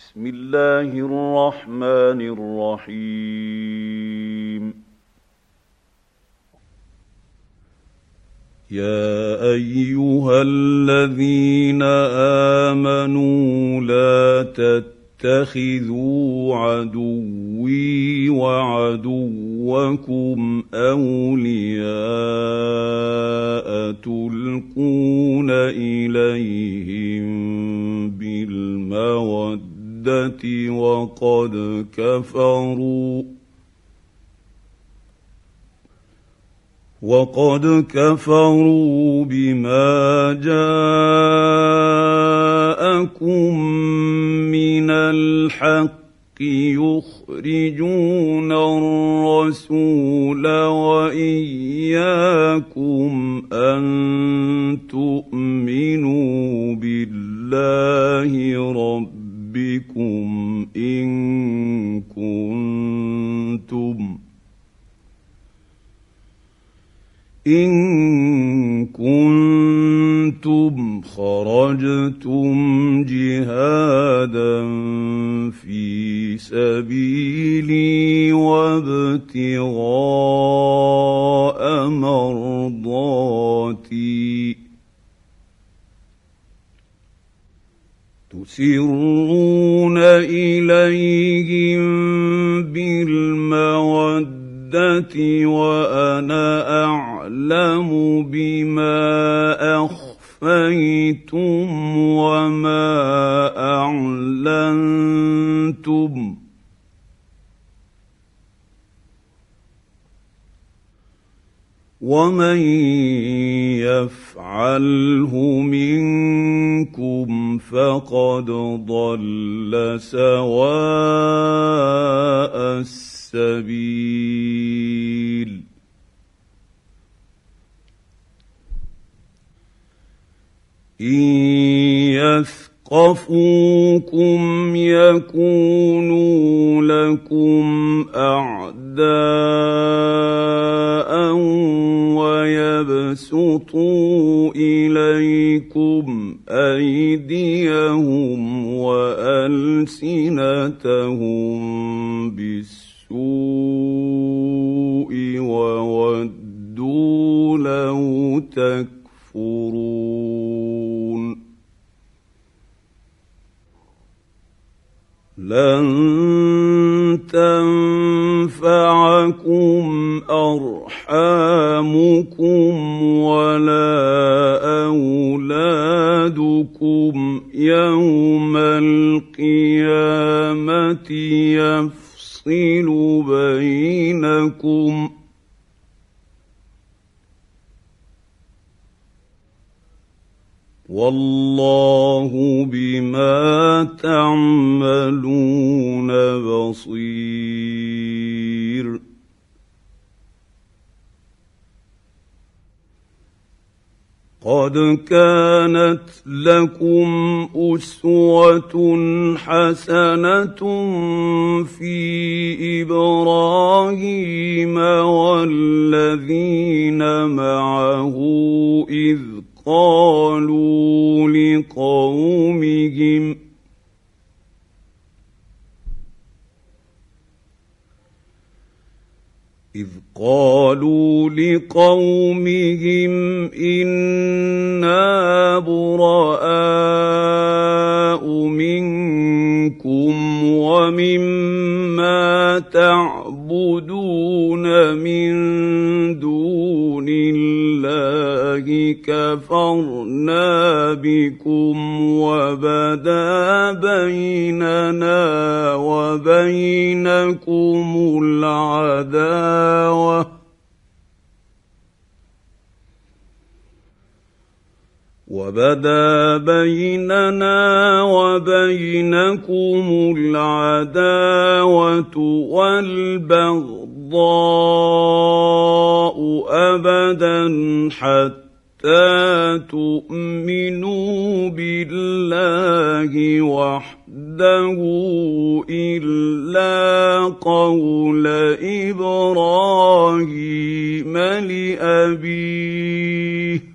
بسم الله الرحمن الرحيم. يا أيها الذين آمنوا لا تتخذوا عدوي وعدوكم أولياء تلقون إليهم بالمودة وقد كفروا بما جاءكم من الحق يخرجون الرسول وإياكم أن تؤمنوا بالله ربكم إن كنتم خرجتم جهادا في سبيلي وابتغاء مرضاتي تسرون إليهم بالمودة وأنا أعلم بما أخفيتم وما أعلنتم ومن يفعله منكم فقد ضل سواء السبيل. إن يثقفوكم يكونوا لكم أعداء ويبسطوا إليكم أيديهم وألسنتهم بالسوء وودوا لو تكفرون. لن تنفعكم أرحامكم ولا أولادكم يوم القيامة يفصل بينكم والله بما تعملون بصير. قد كانت لكم أسوة حسنة في إبراهيم والذين معه إذ قالوا لقومهم إنا براء منكم ومما تعبدون من دون الله كفرنا بكم وبدا بيننا وبينكم العداوة والبغضاء أبدا حتى تؤمنوا بالله وحده إلا قول إبراهيم لأبيه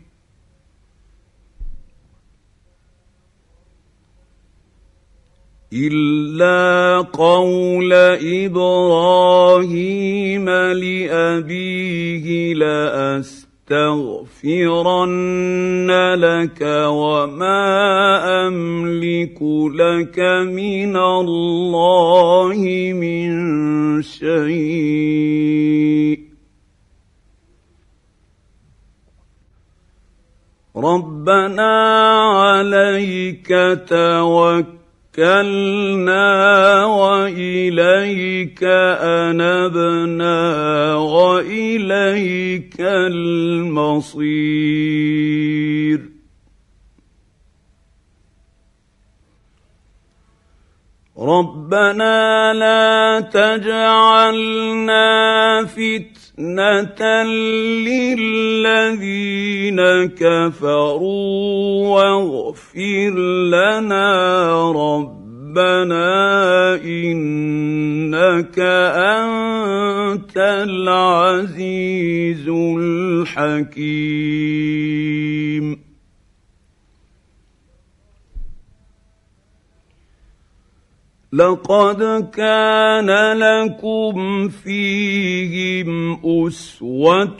إلا قول إبراهيم لأبيه لأستغفرن لك وما أملك لك من الله من شيء ربنا عليك توكلنا وإليك أنبنا وإليك المصير ربنا لا تجعلنا فتنة للذين كفروا واغفر لنا ربنا إنك أنت العزيز الحكيم لقد كان لكم فيهم أسوة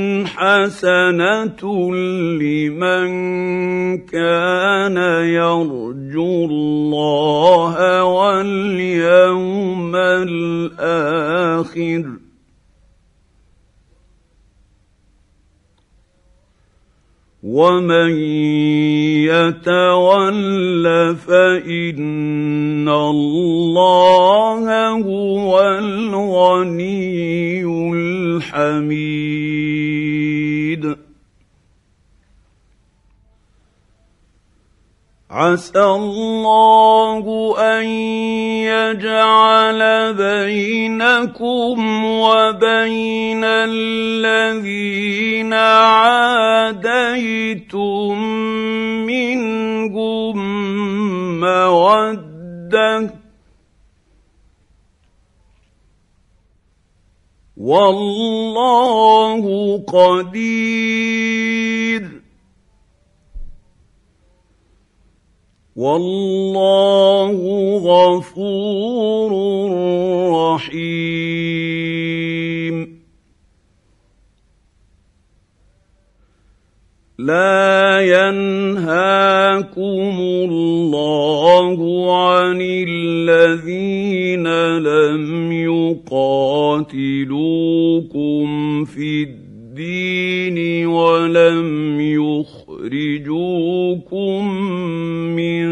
حسنة لمن كان يرجو الله واليوم الآخر ومن يتول فإن الله هو الغني الحميد عسى الله أن يجعل بينكم وبين الذين عاديتم منهم مودة والله قدير والله غفور رحيم لا ينهاكم الله عن الذين لم يقاتلوكم في الدين ولم يخرجوكم من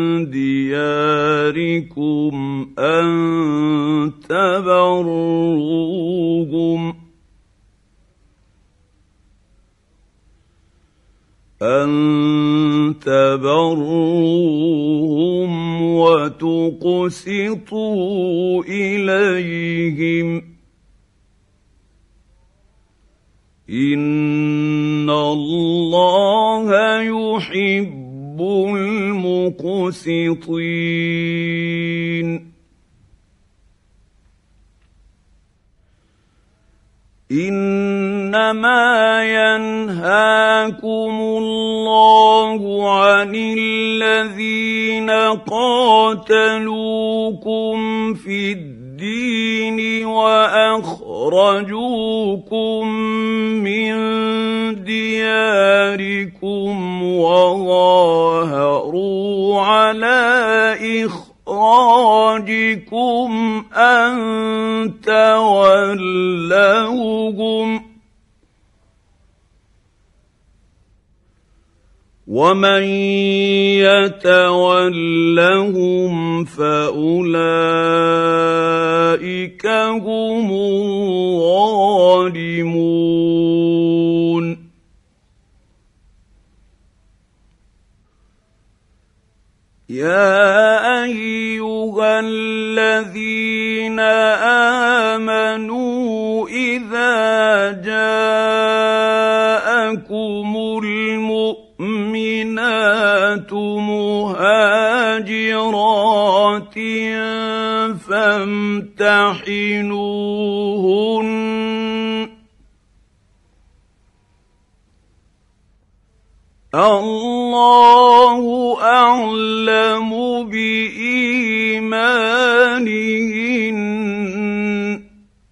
دياركم أن تبروهم وتقسطوا إليهم إن الله يحب المقسطين إنما ينهاكم الله عن الذين قاتلوكم في الدين وأخرجوكم من دياركم وظاهروا على إخراجكم أن تولوهم ومن يتولهم فأولئك هم الظالمون يا أيها الذين آمنوا إذا جاءكم المؤمنات مهاجرات فامتحنوهن الله اعلم بايمانهن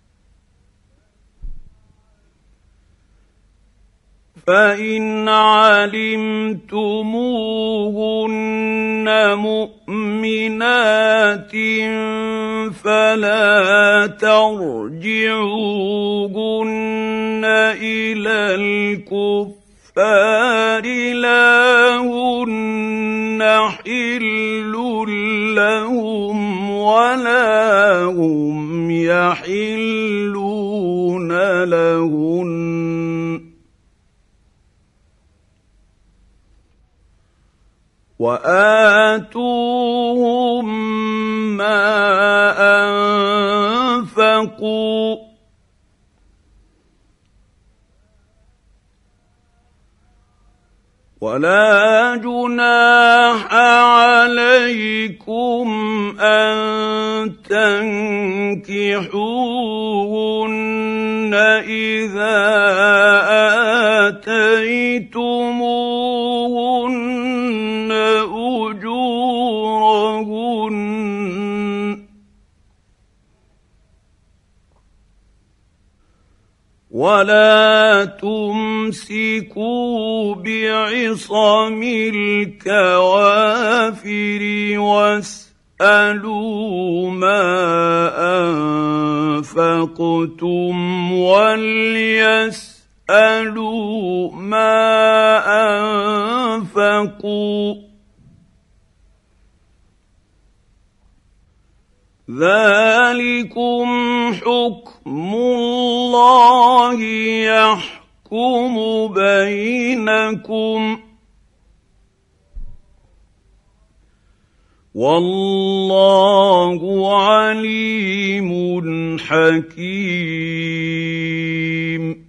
فان علمتموهن مؤمنات فلا ترجعوهن الى الكفار لا هن حل لهم ولا هم يحلون لهن وآتوهم ما أنفقوا ولا جناح عليكم أن تنكحوهن إذا آتيتموهن أجورهن ولا تمسكوا بعصم الكوافر واسألوا ما أنفقتم وليسألوا ما أنفقوا ذلكم حكم الله يحكم بينكم والله عليم حكيم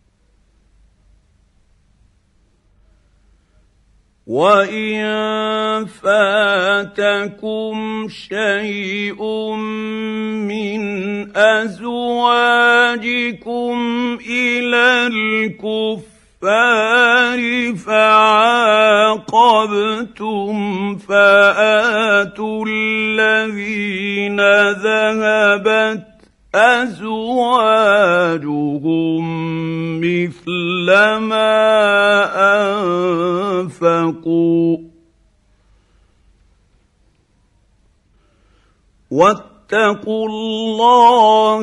وإن فاتكم شيء من أزواجكم إلى الكفار فعاقبتم فآتوا الذين ذهبت أزواجهم مثل ما أنفقوا واتقوا الله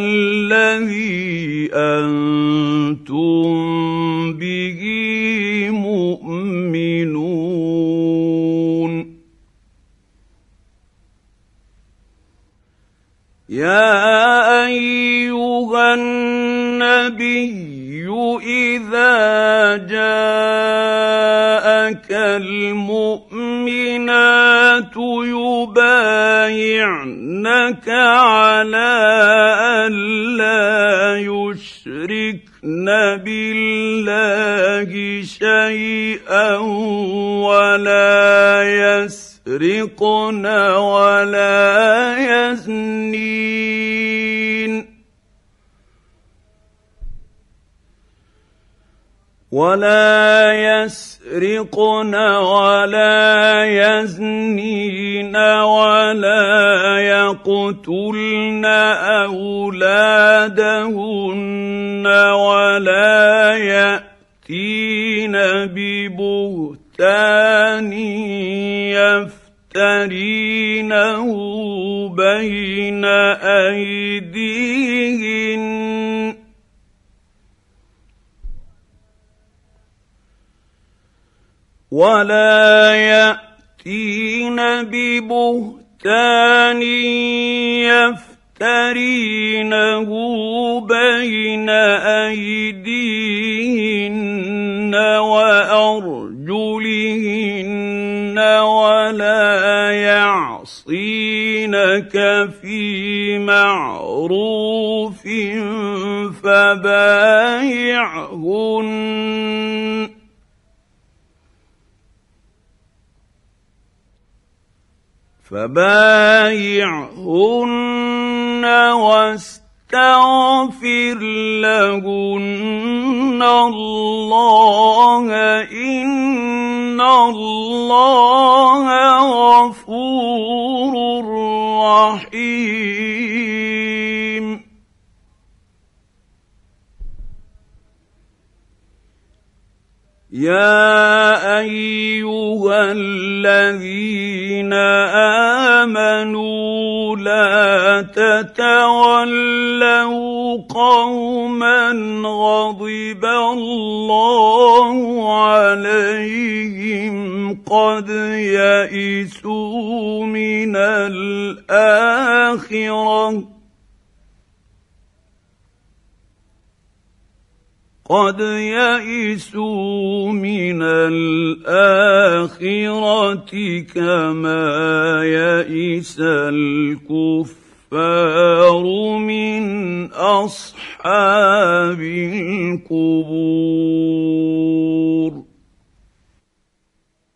الذي أنتم به مؤمنون يا أيها النبي إذا جاءك المؤمنات يبايعنك على أن لا يشركن بالله شيئا ولا يسرقن ولا يزنين ولا يقتلن أولادهن ولا يأتين ببهتان يفترينه بين أيديهن يفترينه بين أيديهن وأرجلهن ولا يعصينك في معروف فبايعهن واستغفر فاستغفر لهن الله إن الله غفور رحيم. يا أيها الذين آمنوا لا تتولوا قوما غضب الله عليهم قد يئسوا من الآخرة كما يئس الكفار من أصحاب القبور.